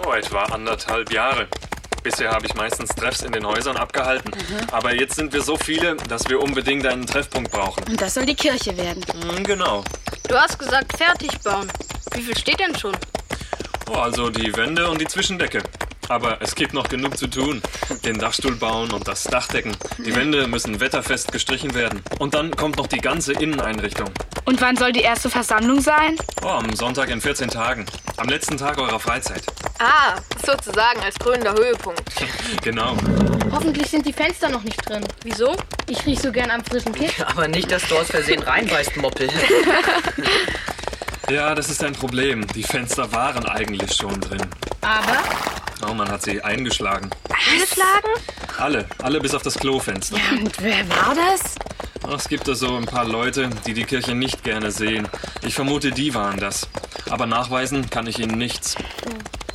Oh, etwa 1,5 Jahre. Bisher habe ich meistens Treffs in den Häusern abgehalten. Aber jetzt sind wir so viele, dass wir unbedingt einen Treffpunkt brauchen. Und das soll die Kirche werden. Genau. Du hast gesagt, fertig bauen. Wie viel steht denn schon? Oh, also die Wände und die Zwischendecke. Aber es gibt noch genug zu tun. Den Dachstuhl bauen und das Dach decken. Die Wände müssen wetterfest gestrichen werden. Und dann kommt noch die ganze Inneneinrichtung. Und wann soll die erste Versammlung sein? Oh, am Sonntag in 14 Tagen. Am letzten Tag eurer Freizeit. Ah, sozusagen als krönender Höhepunkt. Genau. Hoffentlich sind die Fenster noch nicht drin. Wieso? Ich riech so gern am frischen Kitt. Aber nicht, dass du aus Versehen reinbeißt, Moppel. Ja, das ist ein Problem. Die Fenster waren eigentlich schon drin. Aber? Oh, man hat sie eingeschlagen. Eingeschlagen? Alle bis auf das Klofenster. Ja, und wer war das? Ach, es gibt da so ein paar Leute, die die Kirche nicht gerne sehen. Ich vermute, die waren das. Aber nachweisen kann ich ihnen nichts.